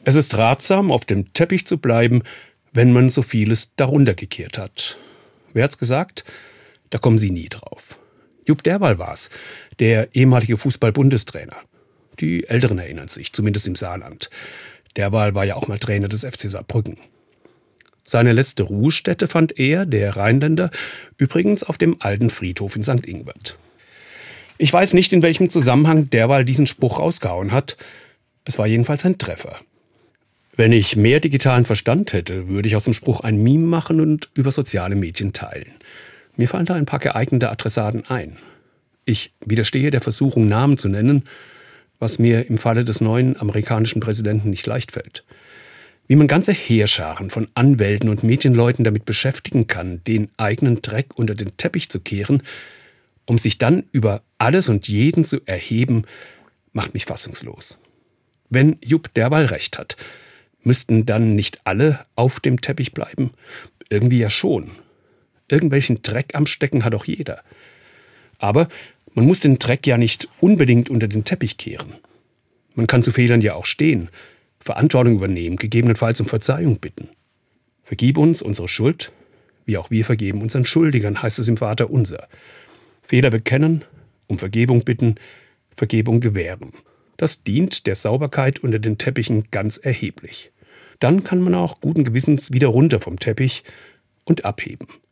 Es ist ratsam, auf dem Teppich zu bleiben, wenn man so vieles darunter gekehrt hat. Wer hat's gesagt? Da kommen Sie nie drauf. Jupp Derwal war's, der ehemalige Fußball-Bundestrainer. Die Älteren erinnern sich, zumindest im Saarland. Derwal war ja auch mal Trainer des FC Saarbrücken. Seine letzte Ruhestätte fand er, der Rheinländer, übrigens auf dem alten Friedhof in St. Ingbert. Ich weiß nicht, in welchem Zusammenhang Derwal diesen Spruch rausgehauen hat. Es war jedenfalls ein Treffer. Wenn ich mehr digitalen Verstand hätte, würde ich aus dem Spruch ein Meme machen und über soziale Medien teilen. Mir fallen da ein paar geeignete Adressaten ein. Ich widerstehe der Versuchung, Namen zu nennen, was mir im Falle des neuen amerikanischen Präsidenten nicht leicht fällt. Wie man ganze Heerscharen von Anwälten und Medienleuten damit beschäftigen kann, den eigenen Dreck unter den Teppich zu kehren, um sich dann über alles und jeden zu erheben, macht mich fassungslos. Wenn Jupp Derwal recht hat, müssten dann nicht alle auf dem Teppich bleiben? Irgendwie ja schon. Irgendwelchen Dreck am Stecken hat auch jeder. Aber man muss den Dreck ja nicht unbedingt unter den Teppich kehren. Man kann zu Fehlern ja auch stehen, Verantwortung übernehmen, gegebenenfalls um Verzeihung bitten. Vergib uns unsere Schuld, wie auch wir vergeben unseren Schuldigern, heißt es im Vaterunser. Fehler bekennen, um Vergebung bitten, Vergebung gewähren. Das dient der Sauberkeit unter den Teppichen ganz erheblich. Dann kann man auch guten Gewissens wieder runter vom Teppich und abheben.